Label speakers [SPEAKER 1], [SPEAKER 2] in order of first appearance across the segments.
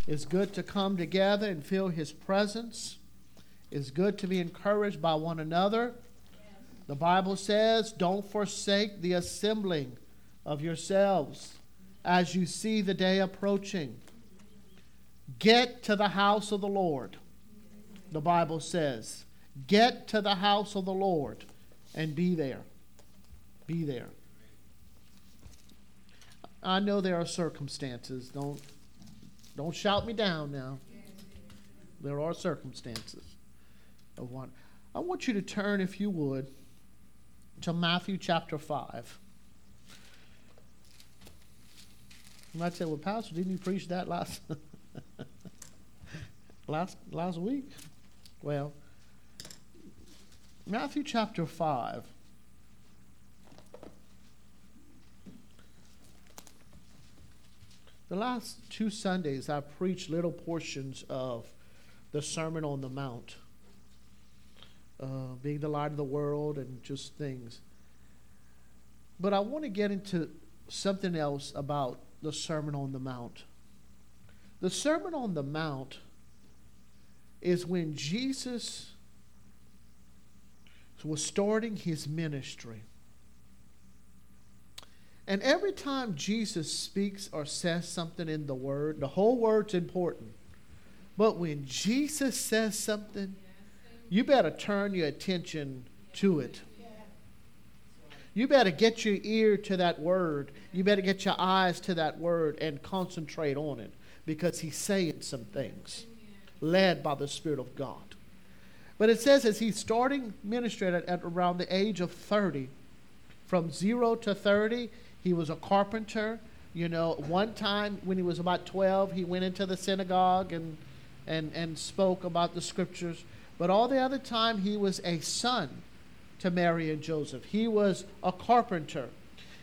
[SPEAKER 1] It's good to come together and feel his presence. It's good to be encouraged by one another. The Bible says, don't forsake the assembling of yourselves as you see the day approaching. Get to the house of the Lord. The Bible says, get to the house of the Lord and be there. Be there. I know there are circumstances. Don't shout me down now. There are circumstances. I want you to turn, if you would, to Matthew chapter 5. You might say, well, Pastor, didn't you preach that last week? Well, Matthew chapter 5. The last 2 Sundays, I preached little portions of the Sermon on the Mount, being the light of the world and just things. But I want to get into something else about the Sermon on the Mount. The Sermon on the Mount is when Jesus was starting his ministry. And every time Jesus speaks or says something in the Word, the whole Word's important. But when Jesus says something, you better turn your attention to it. You better get your ear to that Word. You better get your eyes to that Word and concentrate on it, because he's saying some things led by the Spirit of God. But it says as he's starting ministry at around the age of 30, from 0 to 30, he was a carpenter. You know, one time when he was about 12, he went into the synagogue and spoke about the scriptures. But all the other time, he was a son to Mary and Joseph. He was a carpenter.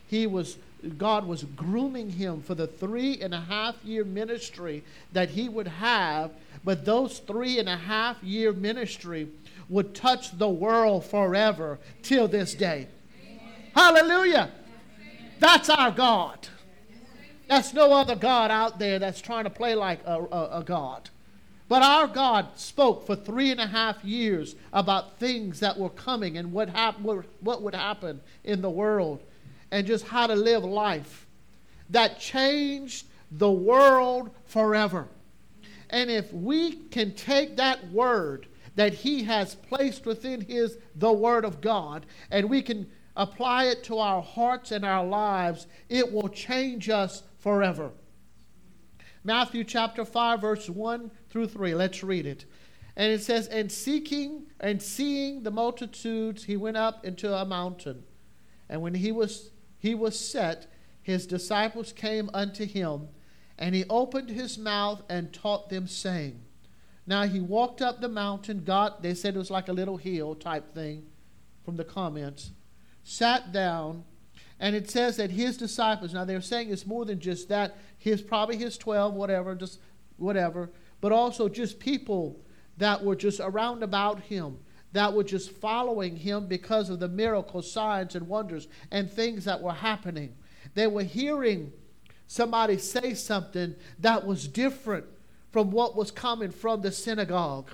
[SPEAKER 1] God was grooming him for the 3.5-year ministry that he would have. But those 3.5-year ministry would touch the world forever till this day. Amen. Hallelujah. That's our God. That's no other God out there that's trying to play like a God. But our God spoke for 3.5 years about things that were coming and what would happen in the world and just how to live life that changed the world forever. And if we can take that word that he has placed within the Word of God, and we can apply it to our hearts and our lives, it will change us forever. Matthew chapter 5, verse 1 through 3. Let's read it. And it says, and seeing the multitudes, he went up into a mountain. And when he was set, his disciples came unto him, and he opened his mouth and taught them, saying. Now he walked up the mountain, they said it was like a little hill type thing from the comments, sat down, and it says that his disciples, now they're saying it's more than just that, probably his 12, whatever, but also just people that were just around about him, that were just following him because of the miracles, signs, and wonders, and things that were happening. They were hearing somebody say something that was different from what was coming from the synagogue,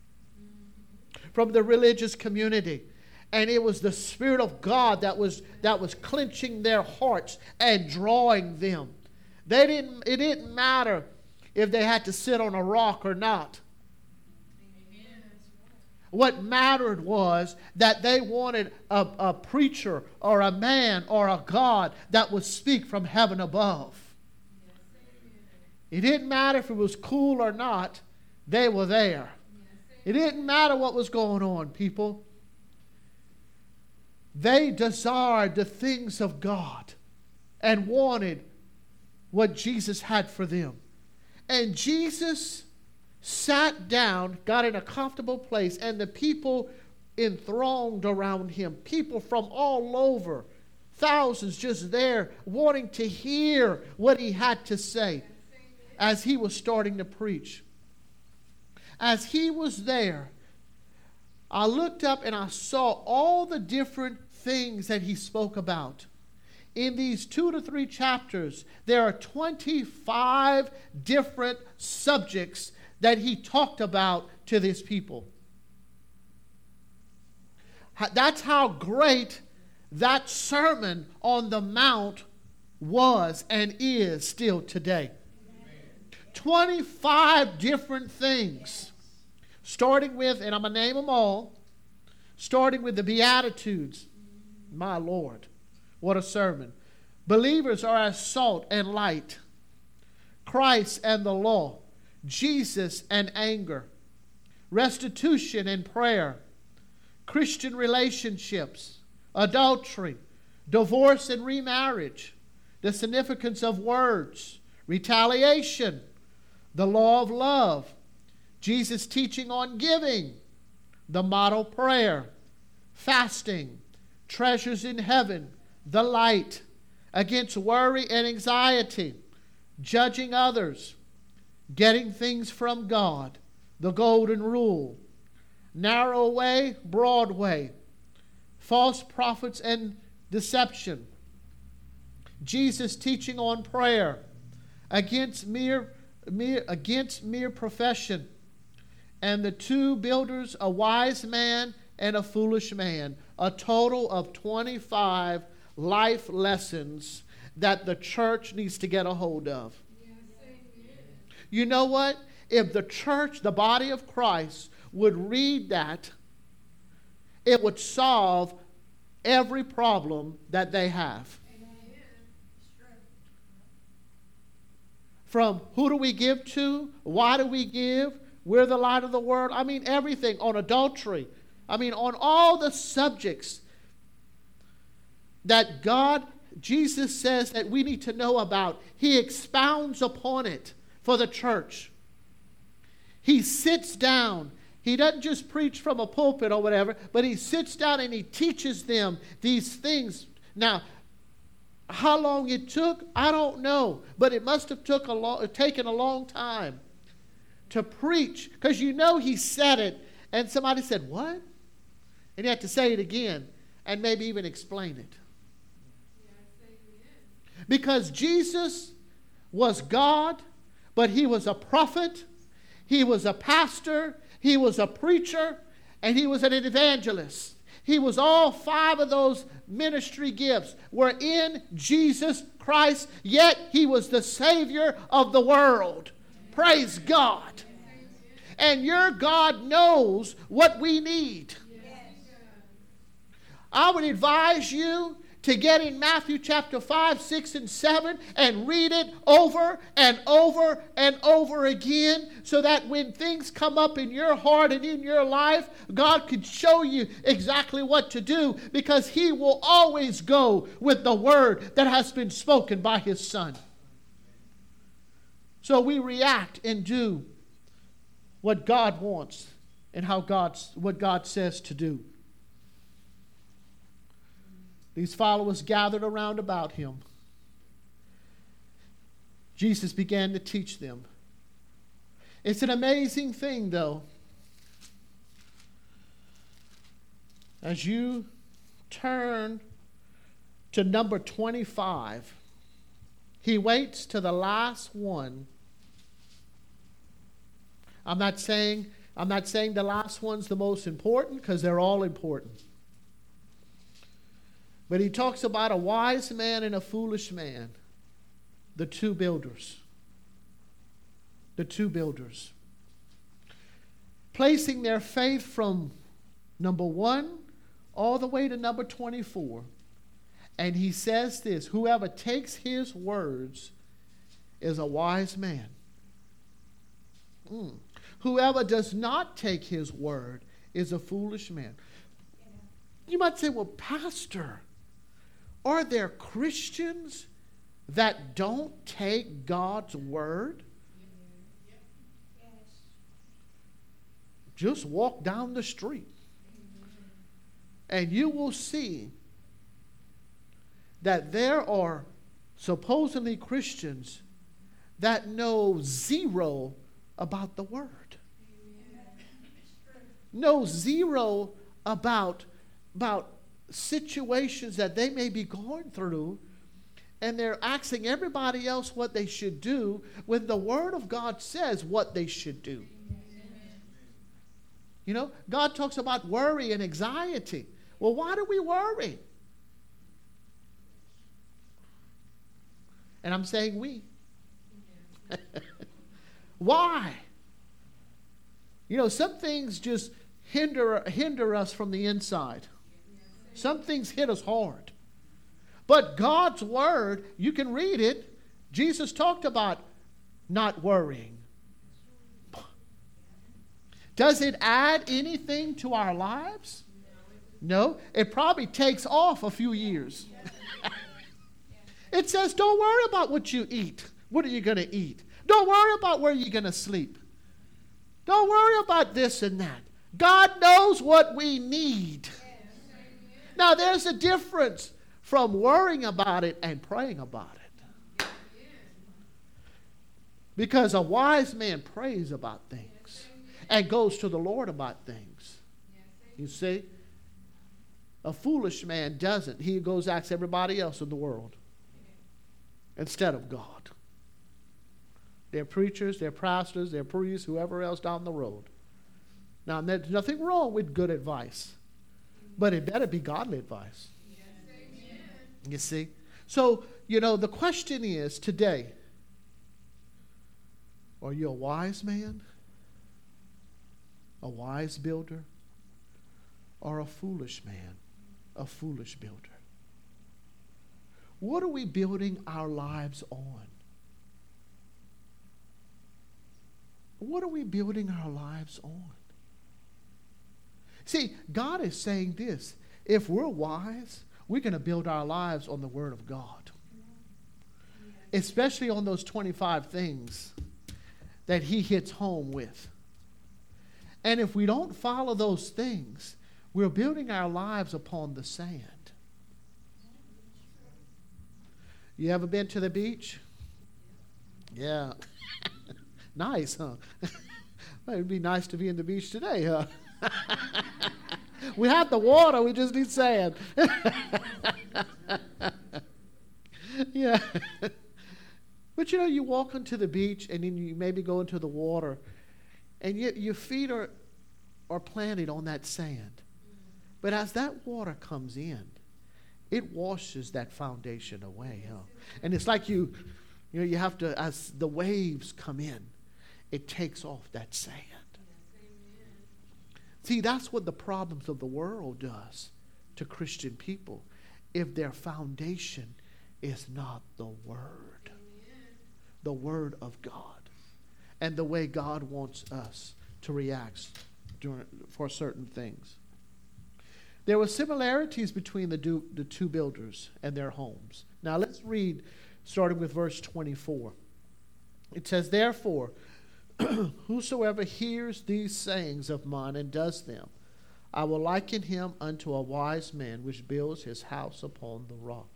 [SPEAKER 1] from the religious community. And it was the Spirit of God that was clenching their hearts and drawing them. It didn't matter if they had to sit on a rock or not. What mattered was that they wanted a preacher or a man or a God that would speak from heaven above. It didn't matter if it was cool or not. They were there. It didn't matter what was going on, people. They desired the things of God and wanted what Jesus had for them. And Jesus sat down, got in a comfortable place, and the people enthronged around him. People from all over, thousands just there wanting to hear what he had to say as he was starting to preach. As he was there, I looked up and I saw all the different things that he spoke about. in these 2 to 3 chapters, there are 25 different subjects that he talked about to these people. That's how great that Sermon on the Mount was and is still today. 25 different things. Starting with, and I'm going to name them all, starting with the Beatitudes. My Lord, what a sermon. Believers are as salt and light. Christ and the law. Jesus and anger. Restitution and prayer. Christian relationships. Adultery. Divorce and remarriage. The significance of words. Retaliation. The law of love. Jesus' teaching on giving. The model prayer. Fasting. Treasures in heaven. The light. Against worry and anxiety. Judging others. Getting things from God. The golden rule. Narrow way, broad way. False prophets and deception. Jesus' teaching on prayer. Against mere profession. And the two builders, a wise man and a foolish man. A total of 25 life lessons that the church needs to get a hold of. You know what? If the church, the body of Christ, would read that, it would solve every problem that they have. From who do we give to? Why do we give? We're the light of the world. I mean, everything on adultery. I mean, on all the subjects that Jesus says that we need to know about. He expounds upon it for the church. He sits down. He doesn't just preach from a pulpit or whatever, but he sits down and he teaches them these things. Now, how long it took, I don't know, but it must have taken a long time to preach, because you know he said it, and somebody said, what? And he had to say it again, and maybe even explain it. Because Jesus was God, but he was a prophet, he was a pastor, he was a preacher, and he was an evangelist. He was all 5 of those ministry gifts were in Jesus Christ, yet he was the Savior of the world. Praise God. And your God knows what we need. I would advise you to get in Matthew chapter 5, 6, and 7 and read it over and over and over again, so that when things come up in your heart and in your life, God can show you exactly what to do, because he will always go with the word that has been spoken by his Son. So we react and do what God wants and what God says to do. These followers gathered around about him. Jesus began to teach them. It's an amazing thing, though. As you turn to number 25, he waits to the last one. I'm not saying the last one's the most important, because they're all important. But he talks about a wise man and a foolish man. The two builders. The two builders. Placing their faith from number 1 all the way to number 24. And he says this: whoever takes his words is a wise man. Whoever does not take his word is a foolish man. You might say, well, Pastor, are there Christians that don't take God's word? Just walk down the street and you will see that there are supposedly Christians that know zero about the word. Know zero about situations that they may be going through, and they're asking everybody else what they should do when the Word of God says what they should do. You know, God talks about worry and anxiety. Well, why do we worry? And I'm saying we. Why? You know, some things just hinder us from the inside. Some things hit us hard. But God's Word, you can read it. Jesus talked about not worrying. Does it add anything to our lives? No. It probably takes off a few years. It says, don't worry about what you eat. What are you going to eat? Don't worry about where you're going to sleep. Don't worry about this and that. God knows what we need. Now, there's a difference from worrying about it and praying about it. Because a wise man prays about things and goes to the Lord about things. You see? A foolish man doesn't. He goes asks everybody else in the world instead of God. They're preachers, they're pastors, they're priests, whoever else down the road. Now, there's nothing wrong with good advice, but it better be godly advice. You see? So, you know, the question is today, are you a wise man, a wise builder, or a foolish man, a foolish builder? What are we building our lives on? What are we building our lives on? See, God is saying this. If we're wise, we're going to build our lives on the Word of God. Especially on those 25 things that He hits home with. And if we don't follow those things, we're building our lives upon the sand. You ever been to the beach? Yeah. Nice, huh? Well, it'd be nice to be in the beach today, huh? We have the water, we just need sand. Yeah. But you know, you walk onto the beach and then you maybe go into the water and your feet are planted on that sand. But as that water comes in, it washes that foundation away, huh? And it's like you have to, as the waves come in, it takes off that sand. See, that's what the problems of the world does to Christian people if their foundation is not the Word. The Word of God. And the way God wants us to react for certain things. There were similarities between the two builders and their homes. Now let's read, starting with verse 24. It says, therefore, whosoever hears these sayings of mine and does them, I will liken him unto a wise man which builds his house upon the rock.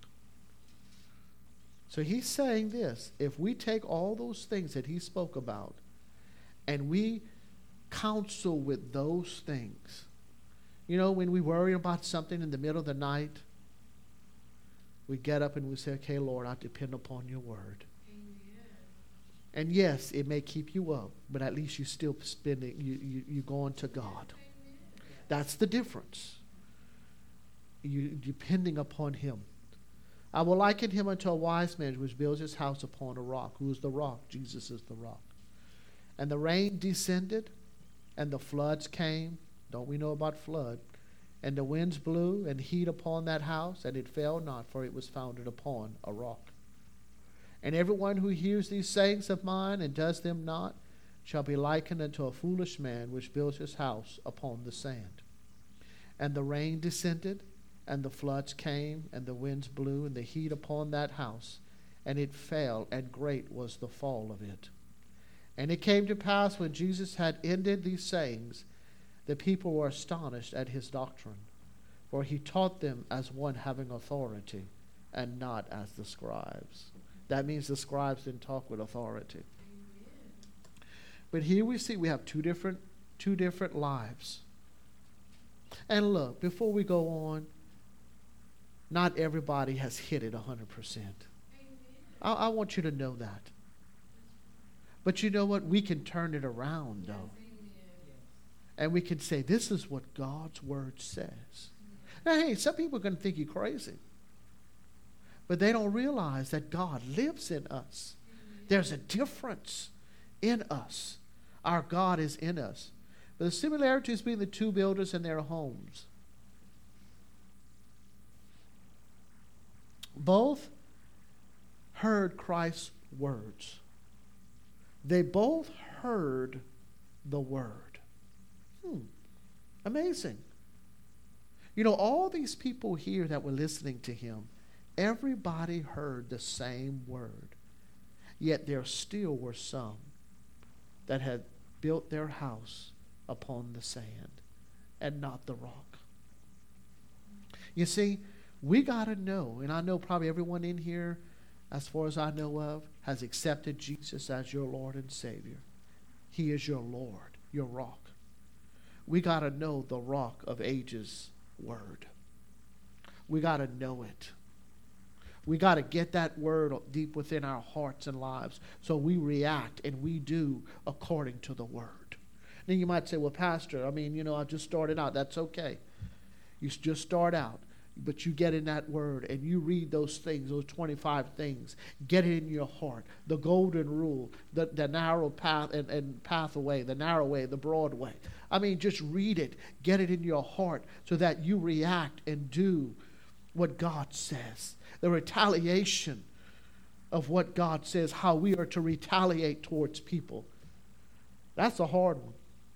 [SPEAKER 1] So he's saying this. If we take all those things that he spoke about and we counsel with those things, you know, when we worry about something in the middle of the night, we get up and we say, okay, Lord, I depend upon your word. And yes, it may keep you up, but at least you still spending, you going to God. That's the difference. You depending upon him. I will liken him unto a wise man which builds his house upon a rock. Who is the rock? Jesus is the rock. And the rain descended, and the floods came. Don't we know about flood? And the winds blew and heat upon that house, and it fell not, for it was founded upon a rock. And everyone who hears these sayings of mine and does them not shall be likened unto a foolish man which builds his house upon the sand. And the rain descended, and the floods came, and the winds blew, and the heat upon that house, and it fell, and great was the fall of it. And it came to pass, when Jesus had ended these sayings, the people were astonished at his doctrine, for he taught them as one having authority, and not as the scribes. That means the scribes didn't talk with authority. But here we see we have two different lives. And look, before we go on, not everybody has hit it 100%. I want you to know that. But you know what? We can turn it around, though. And we can say, this is what God's word says. Now, hey, some people are going to think you're crazy. But they don't realize that God lives in us. There's a difference in us. Our God is in us. But the similarities between the two builders and their homes. Both heard Christ's words. They both heard the word. Amazing. You know, all these people here that were listening to him, everybody heard the same word. Yet there still were some that had built their house upon the sand and not the rock. You see, we got to know, and I know probably everyone in here, as far as I know of, has accepted Jesus as your Lord and Savior. He is your Lord, your rock. We got to know the rock of ages word. We got to know it. We got to get that word deep within our hearts and lives so we react and we do according to the word. Then you might say, well, Pastor, I mean, I just started out. That's okay. You just start out. But you get in that word and you read those things, those 25 things. Get it in your heart. The golden rule, the narrow path and pathway, the narrow way, the broad way. I mean, just read it. Get it in your heart so that you react and do what God says. The retaliation of what God says, how we are to retaliate towards people. That's a hard one.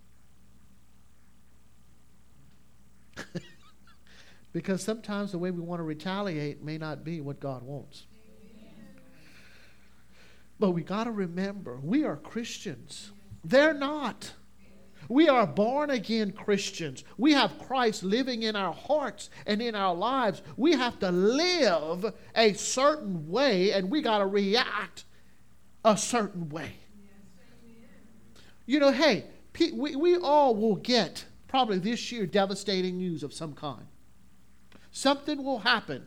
[SPEAKER 1] Because sometimes the way we want to retaliate may not be what God wants. Amen. But we got to remember, we are Christians. They're not. We are born again Christians. We have Christ living in our hearts and in our lives. We have to live a certain way and we got to react a certain way. Hey, we all will get probably this year devastating news of some kind. Something will happen.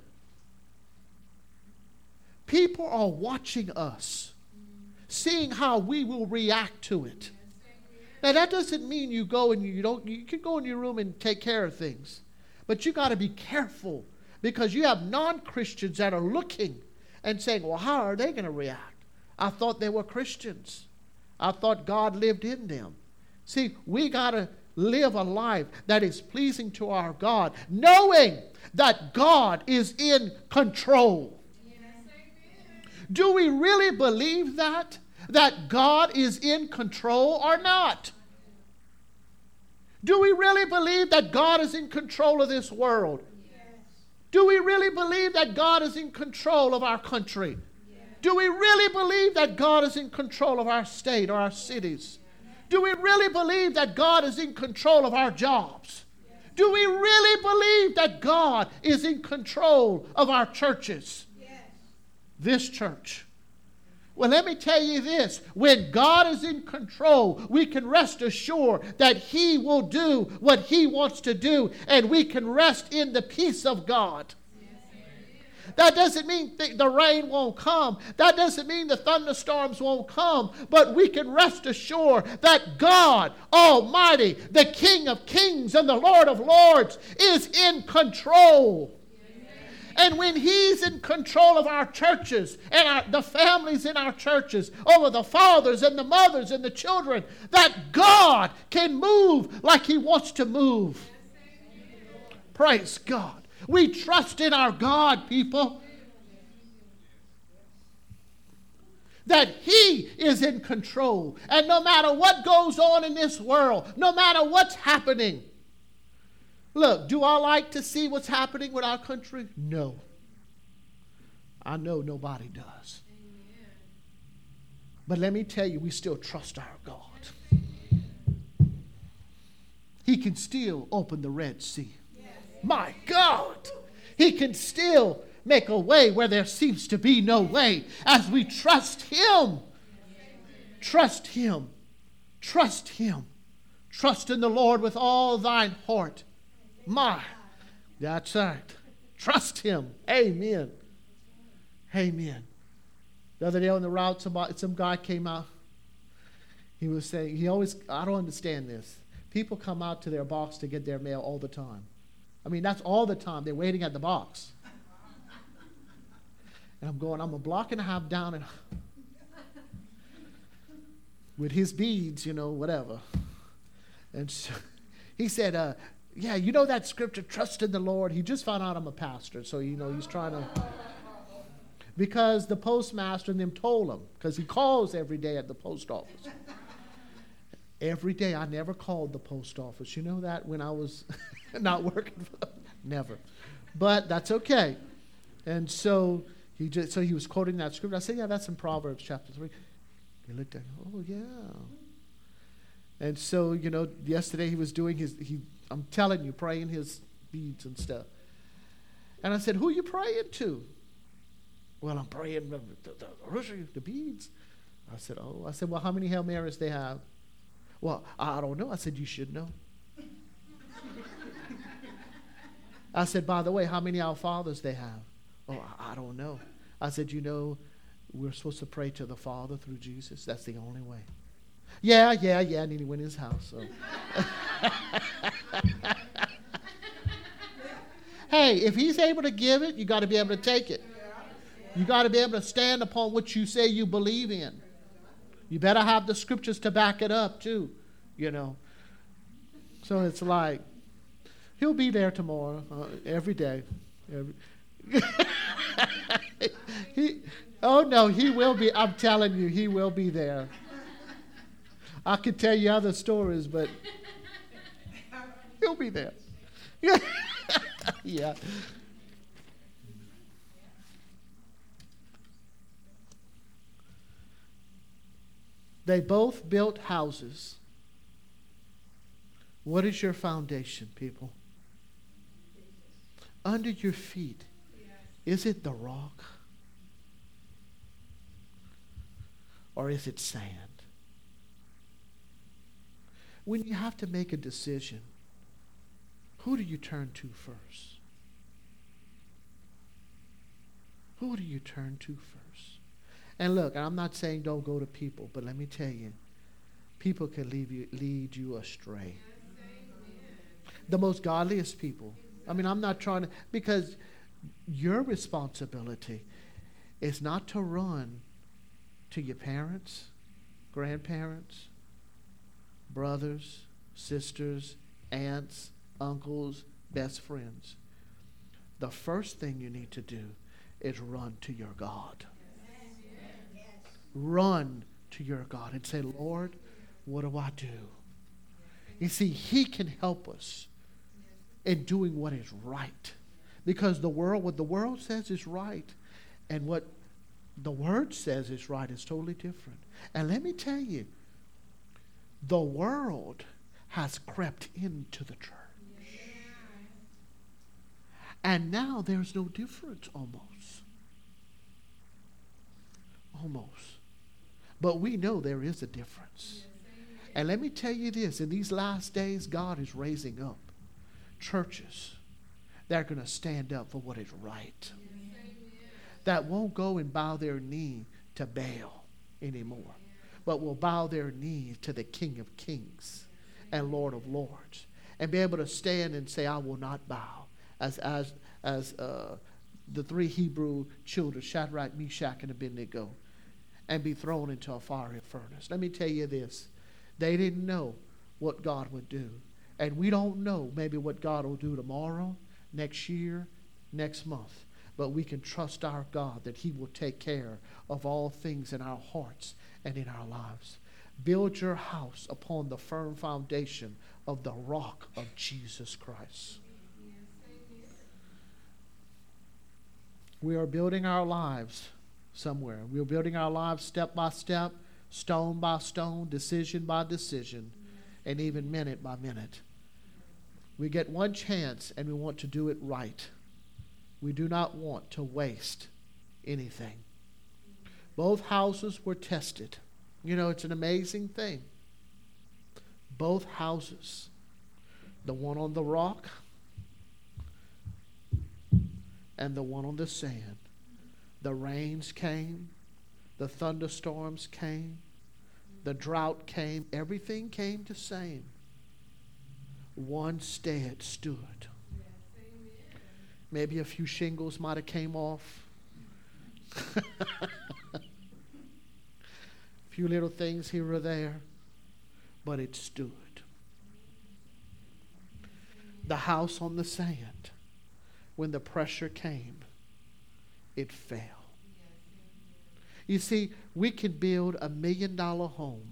[SPEAKER 1] People are watching us, seeing how we will react to it. Now that doesn't mean you go and you can go in your room and take care of things. But you got to be careful because you have non-Christians that are looking and saying, well, how are they going to react? I thought they were Christians. I thought God lived in them. See, we got to live a life that is pleasing to our God, knowing that God is in control. Yes. Do we really believe that God is in control or not? Do we really believe that God is in control of this world? Yes. Do we really believe that God is in control of our country? Yes. Do we really believe that God is in control of our state or our cities? Do we really believe that God is in control of our jobs? Yes. Do we really believe that God is in control of our churches? Yes. This church. Well, let me tell you this. When God is in control, we can rest assured that He will do what He wants to do, and we can rest in the peace of God. That doesn't mean the rain won't come. That doesn't mean the thunderstorms won't come. But we can rest assured that God Almighty, the King of Kings and the Lord of Lords, is in control. And when He's in control of our churches and the families in our churches, over the fathers and the mothers and the children, that God can move like He wants to move. Praise God. We trust in our God, people. That He is in control. And no matter what goes on in this world, no matter what's happening. Look, do I like to see what's happening with our country? No. I know nobody does. But let me tell you, we still trust our God. He can still open the Red Sea. My God, He can still make a way where there seems to be no way as we trust Him. Trust Him. Trust Him. Trust in the Lord with all thine heart. That's right. Trust Him. Amen. Amen. The other day on the route, some guy came out. He was saying, I don't understand this. People come out to their box to get their mail all the time. I mean, that's all the time. They're waiting at the box. And I'm a block and a half down and with his beads, whatever. And so he said, yeah, you know that scripture, trust in the Lord. He just found out I'm a pastor, so, he's trying to. Because the postmaster and them told him, because he calls every day at the post office. Every day. I never called the post office. You know that when I was not working for them? Never. But that's okay. And so he was quoting that scripture. I said, yeah, that's in Proverbs chapter 3. He looked at me, oh, yeah. And so, yesterday he was doing I'm telling you, praying his beads and stuff. And I said, who are you praying to? Well, I'm praying the beads. I said, well, how many Hail Marys they have? Well, I don't know. I said, you should know. I said, by the way, how many Our Fathers they have? Oh, I don't know. I said, we're supposed to pray to the Father through Jesus. That's the only way. Yeah. And then he went in his house. So. Hey, if he's able to give it, you got to be able to take it. You got to be able to stand upon what you say you believe in. You better have the scriptures to back it up too, So it's like, he'll be there tomorrow, every day. He will be. I'm telling you, he will be there. I could tell you other stories, but he'll be there. Yeah. They both built houses. What is your foundation, people? Under your feet, is it the rock? Or is it sand? When you have to make a decision, who do you turn to first? Who do you turn to first? And look, I'm not saying don't go to people, but let me tell you, people can lead you astray. The most godliest people. I mean, I'm not trying to, because your responsibility is not to run to your parents, grandparents, brothers, sisters, aunts, uncles, best friends. The first thing you need to do is run to your God. Run to your God and say, Lord, what do I do? You see, he can help us in doing what is right. Because what the world says is right and what the word says is right is totally different. And let me tell you, the world has crept into the church. And now there's no difference almost. But we know there is a difference. And let me tell you this, in these last days, God is raising up churches that are going to stand up for what is right. That won't go and bow their knee to Baal anymore, but will bow their knee to the King of Kings and Lord of Lords, and be able to stand and say, I will not bow, as the three Hebrew children, Shadrach, Meshach, and Abednego, and be thrown into a fiery furnace. Let me tell you this. They didn't know what God would do. And we don't know maybe what God will do tomorrow, next year, next month. But we can trust our God that he will take care of all things in our hearts and in our lives. Build your house upon the firm foundation of the rock of Jesus Christ. We are building our lives somewhere. We are building our lives step by step, stone by stone, decision by decision, and even minute by minute. We get one chance and we want to do it right. We do not want to waste anything. Both houses were tested. It's an amazing thing. Both houses, the one on the rock and the one on the sand. The rains came, The thunderstorms came. The drought came. Everything came the same. One stead stood. Maybe a few shingles might have came off. A few little things here or there. But it stood. The house on the sand, when the pressure came, it fell. You see, we can build $1 million home.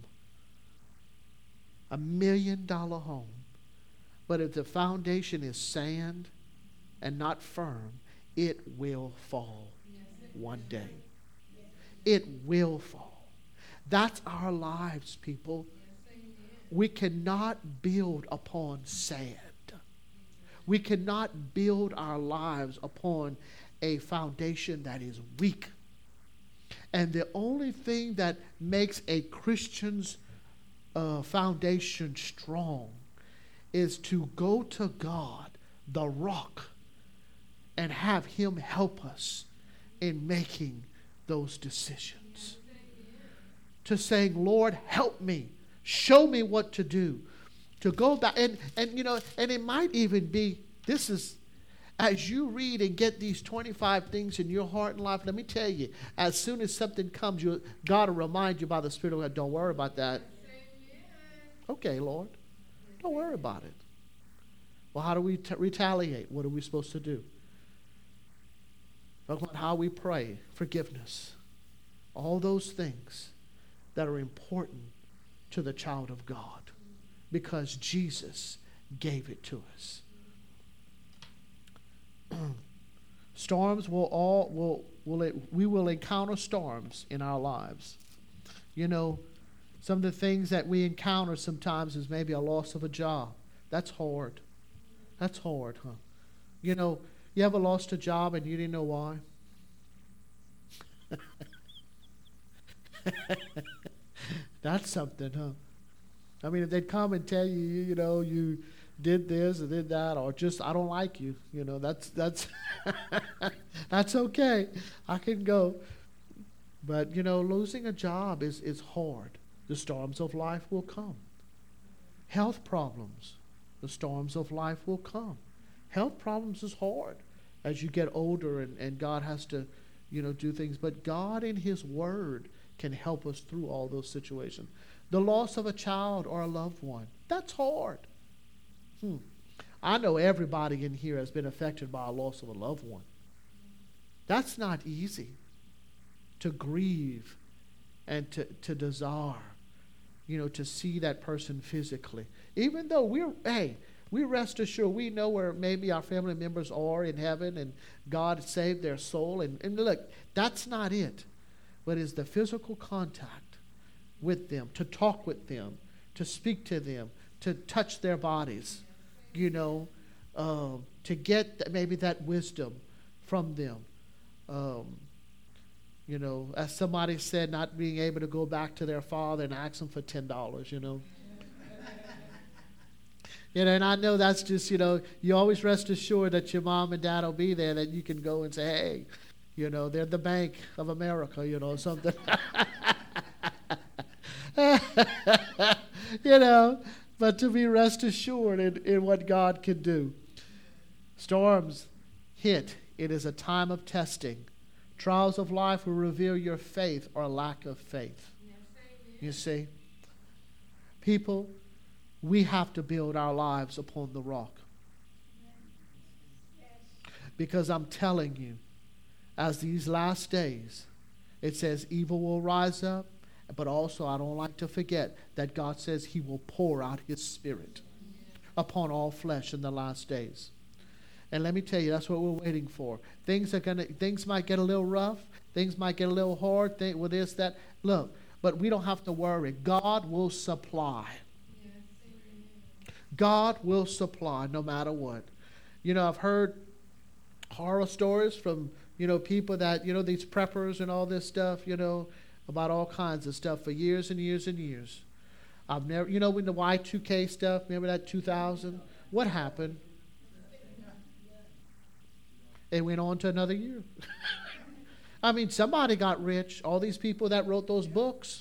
[SPEAKER 1] $1 million home. But if the foundation is sand and not firm, it will fall one day. It will fall. That's our lives, people. We cannot build upon sand. We cannot build our lives upon a foundation that is weak. And the only thing that makes a Christian's foundation strong is to go to God, the rock, and have Him help us in making those decisions. To saying, Lord, help me. Show me what to do. To go back, and it might even be, this is, as you read and get these 25 things in your heart and life, let me tell you, as soon as something comes, God will remind you by the Spirit of God, don't worry about that. Okay, Lord, don't worry about it. Well, how do we retaliate? What are we supposed to do? Talk about how we pray, forgiveness, all those things that are important to the child of God. Because Jesus gave it to us. Storms we will encounter storms in our lives. You know, some of the things that we encounter sometimes is maybe a loss of a job. That's hard. That's hard, huh? You know, you ever lost a job and you didn't know why? That's something, huh? I mean, if they'd come and tell you, you did this or did that, or just, I don't like you, that's that's okay. I can go. But, losing a job is hard. The storms of life will come. Health problems, the storms of life will come. Health problems is hard as you get older and God has to, do things. But God in His Word can help us through all those situations. The loss of a child or a loved one, that's hard. I know everybody in here has been affected by a loss of a loved one. That's not easy to grieve and to desire, to see that person physically. Even though we rest assured, we know where maybe our family members are in heaven and God saved their soul. And look, that's not it. But it's the physical contact with them, to talk with them, to speak to them, to touch their bodies, to get maybe that wisdom from them. As somebody said, not being able to go back to their father and ask them for $10, and I know that's just, you always rest assured that your mom and dad will be there, that you can go and say, hey, they're the Bank of America, something. But to be rest assured in what God can do. Storms hit. It is a time of testing. Trials of life will reveal your faith or lack of faith. You see? People, we have to build our lives upon the rock. Because I'm telling you, as these last days, it says evil will rise up. But also, I don't like to forget that God says He will pour out His Spirit upon all flesh in the last days. And let me tell you, that's what we're waiting for. Things might get a little rough. Things might get a little hard. With this, that. Look, but we don't have to worry. God will supply. God will supply no matter what. I've heard horror stories from, people that, these preppers and all this stuff, about all kinds of stuff for years and years and years. I've never, when the Y2K stuff, remember that 2000? What happened? It went on to another year. I mean, somebody got rich. All these people that wrote those books.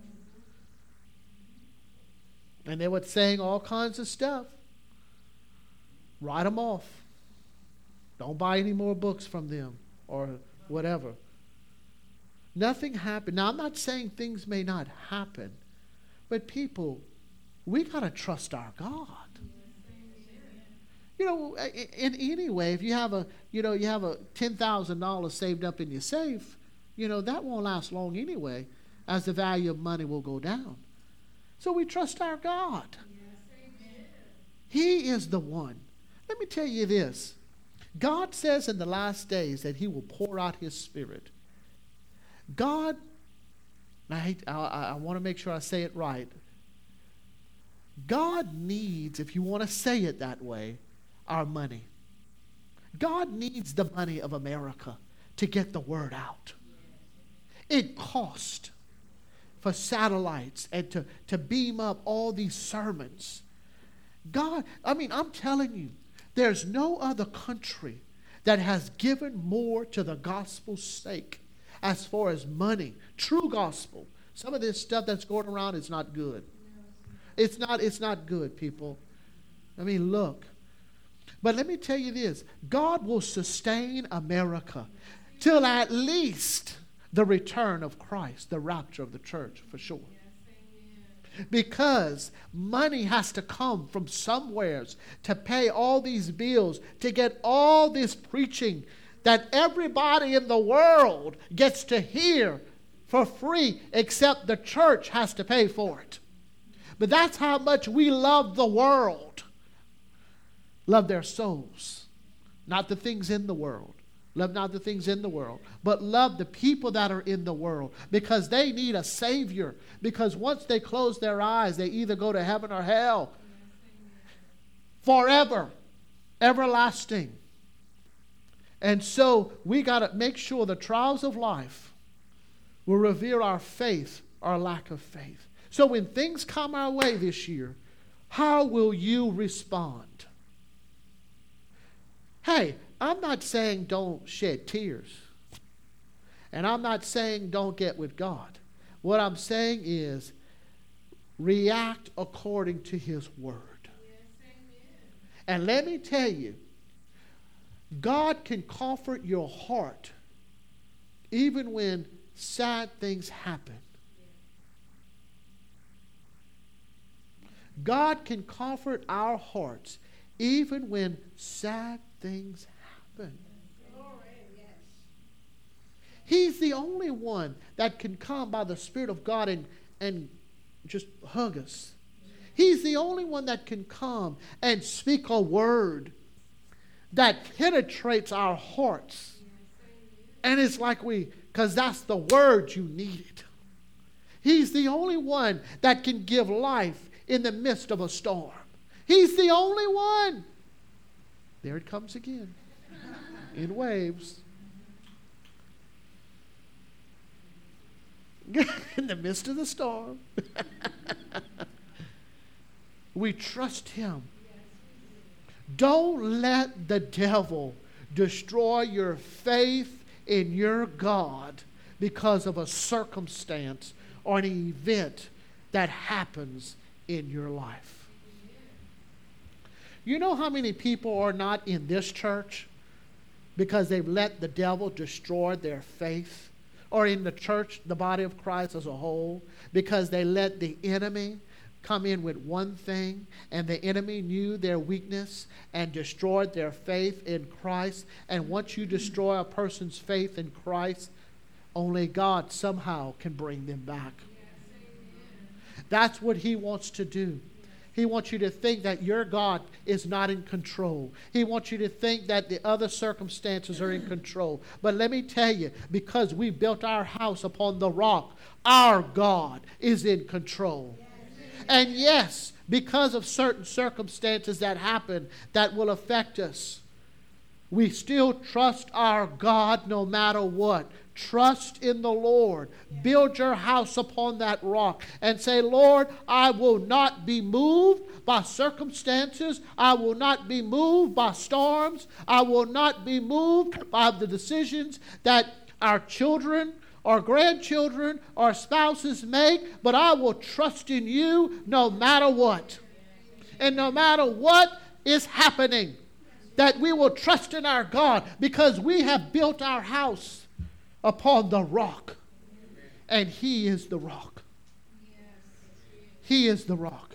[SPEAKER 1] And they were saying all kinds of stuff. Write them off. Don't buy any more books from them or whatever. Nothing happened. Now, I'm not saying things may not happen, but people, we got to trust our God. You know, in any way, if you have a $10,000 saved up in your safe, that won't last long anyway, as the value of money will go down. So we trust our God. He is the one. Let me tell you this. God says in the last days that he will pour out his Spirit. God, I want to make sure I say it right. God needs, if you want to say it that way, our money. God needs the money of America to get the word out. It costs for satellites and to beam up all these sermons. God, I'm telling you, there's no other country that has given more to the gospel's sake as far as money, true gospel. Some of this stuff that's going around is not good. It's not good, people. Look. But let me tell you this. God will sustain America till at least the return of Christ, the rapture of the church, for sure. Because money has to come from somewheres to pay all these bills, to get all this preaching that everybody in the world gets to hear for free, except the church has to pay for it. But that's how much we love the world. Love their souls, not the things in the world. Love not the things in the world, but love the people that are in the world, because they need a Savior. Because once they close their eyes, they either go to heaven or hell. Forever. Everlasting. And so we got to make sure the trials of life will reveal our faith, our lack of faith. So when things come our way this year, how will you respond? Hey, I'm not saying don't shed tears. And I'm not saying don't get with God. What I'm saying is react according to his word. And let me tell you, God can comfort your heart even when sad things happen. God can comfort our hearts even when sad things happen. He's the only one that can come by the Spirit of God and just hug us. He's the only one that can come and speak a word that penetrates our hearts. And it's like because that's the word you needed. He's the only one that can give life in the midst of a storm. He's the only one. There it comes again. In waves. In the midst of the storm. We trust him. Don't let the devil destroy your faith in your God because of a circumstance or an event that happens in your life. You know how many people are not in this church because they've let the devil destroy their faith? Or in the church, the body of Christ as a whole, because they let the enemy come in with one thing, and the enemy knew their weakness and destroyed their faith in Christ. And once you destroy a person's faith in Christ, only God somehow can bring them back. That's what he wants to do. He wants you to think that your God is not in control. He wants you to think that the other circumstances are in control. But let me tell you, because we built our house upon the rock, our God is in control. And yes, because of certain circumstances that happen that will affect us, we still trust our God no matter what. Trust in the Lord. Build your house upon that rock and say, Lord, I will not be moved by circumstances. I will not be moved by storms. I will not be moved by the decisions that our children, our grandchildren, our spouses make, but I will trust in you no matter what. And no matter what is happening, that we will trust in our God because we have built our house upon the rock. And He is the rock. He is the rock.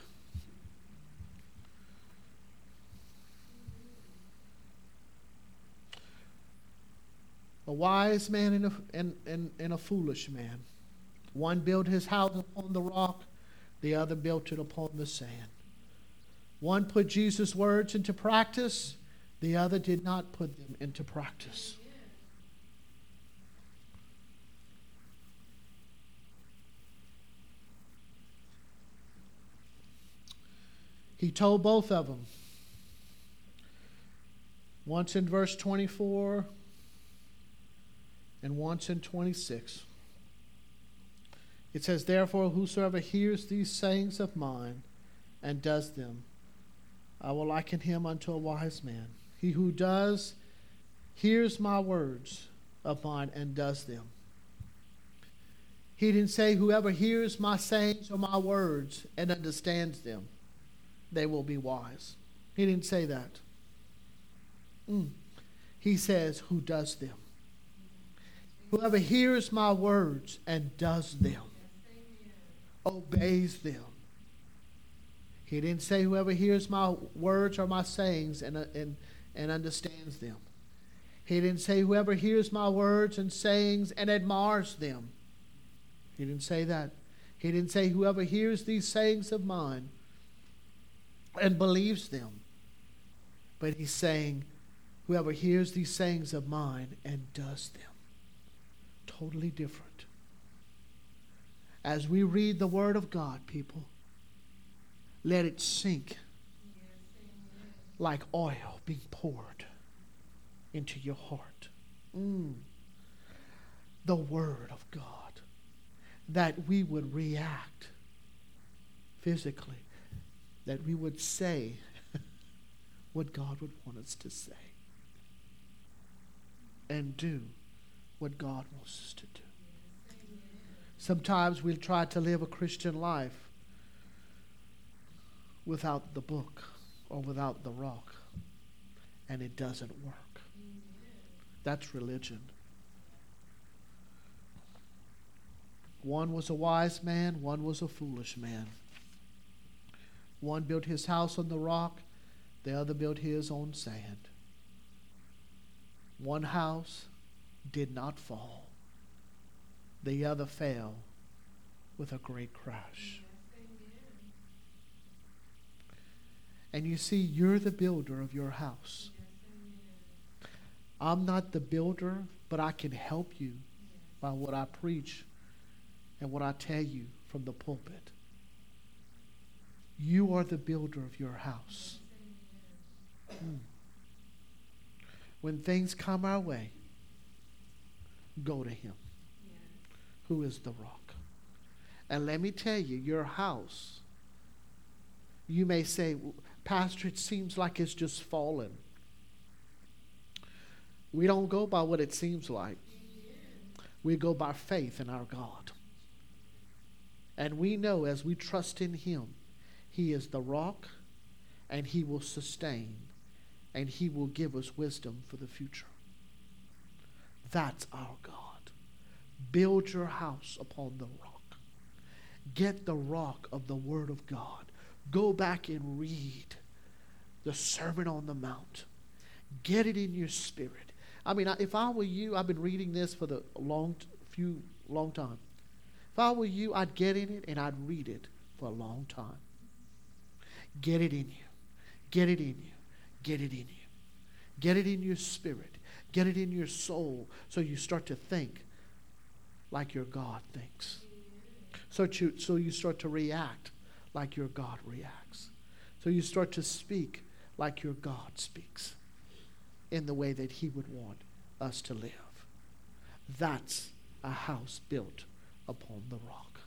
[SPEAKER 1] A wise man and a foolish man. One built his house upon the rock, the other built it upon the sand. One put Jesus' words into practice, the other did not put them into practice. He told both of them. Once in verse 24 and once in 26. It says, therefore, whosoever hears these sayings of mine and does them, I will liken him unto a wise man. He who hears my words of mine and does them. He didn't say whoever hears my sayings or my words and understands them, they will be wise. He didn't say that. He says who does them. Whoever hears my words and does them, obeys them. He didn't say whoever hears my words or my sayings and understands them. He didn't say whoever hears my words and sayings and admires them. He didn't say that. He didn't say whoever hears these sayings of mine and believes them. But he's saying whoever hears these sayings of mine and does them. Totally different. As we read the Word of God, people, let it sink like oil being poured into your heart. The Word of God. That we would react physically. That we would say what God would want us to say. And do what God wants us to do. Sometimes we'll try to live a Christian life without the book or without the rock, and it doesn't work. That's religion. One was a wise man, one was a foolish man. One built his house on the rock, the other built his on sand. One house did not fall. The other fell with a great crash. And you see, you're the builder of your house. I'm not the builder, but I can help you by what I preach and what I tell you from the pulpit. You are the builder of your house. When things come our way, go to Him, who is the rock. And let me tell you, your house, you may say, Pastor, it seems like it's just fallen. We don't go by what it seems like. We go by faith in our God. And we know as we trust in Him, He is the rock, and He will sustain, and He will give us wisdom for the future. That's our God. Build your house upon the rock. Get the rock of the Word of God. Go back and read the Sermon on the Mount. Get it in your spirit. I mean, if I were you, I've been reading this for the long time. If I were you, I'd get in it and I'd read it for a long time. Get it in you. Get it in you. Get it in you. Get it in your spirit. Get it in your soul so you start to think like your God thinks. So you start to react like your God reacts. So you start to speak like your God speaks in the way that He would want us to live. That's a house built upon the rock.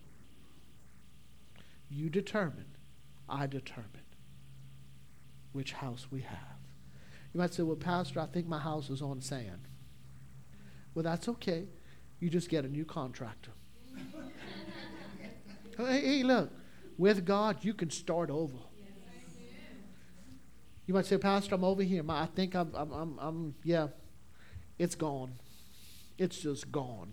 [SPEAKER 1] You determine, I determine which house we have. You might say, well, Pastor, I think my house is on sand. Well, that's okay. You just get a new contractor. Hey, look, with God, you can start over. You might say, Pastor, I'm over here. I think yeah, it's gone. It's just gone.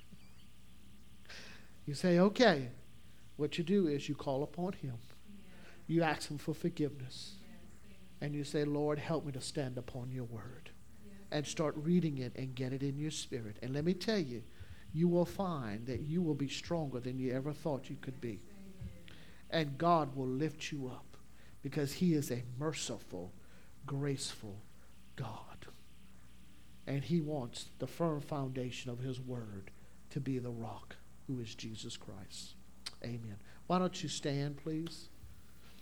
[SPEAKER 1] You say, okay. What you do is you call upon him. You ask him for forgiveness. And you say, Lord, help me to stand upon your word. And start reading it and get it in your spirit. And let me tell you, you will find that you will be stronger than you ever thought you could be. And God will lift you up because he is a merciful, graceful God. And he wants the firm foundation of his word to be the rock, who is Jesus Christ. Amen. Why don't you stand, please?